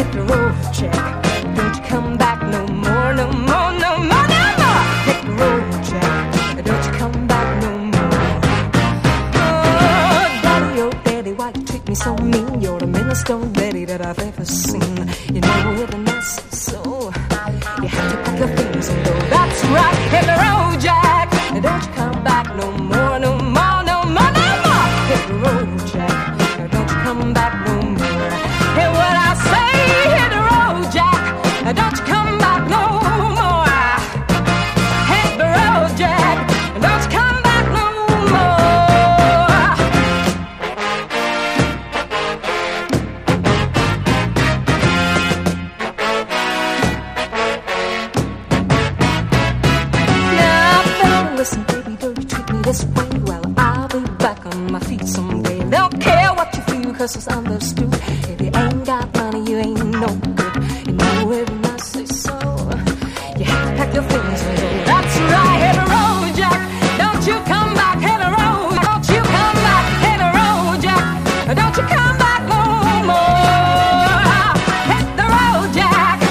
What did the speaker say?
hit the road, Jack. Don't you come back no more, no more, no more, no more. Hit the road, Jack. Don't you come back no more. Oh, daddy, why you treat me so mean? You're the meanest old daddy that I've ever seen. You know you're the nicest soul. You have to pack your things and go. That's right, hit the road, Jack. Don't you come back no more, no more, no more, no more. Hit the road, Jack. Don't you come back no more. Hear what I say, hit the road, Jack. Don't you come back no more. Hit the road, Jack. Don't you come back no more. Now, listen, baby, don't you treat me this way. Well, I'll be back on my feet someday. Don't care what you feel, cause it's understood. If you ain't got money, you ain't no good. You know every night say so. You have to pack your things and go.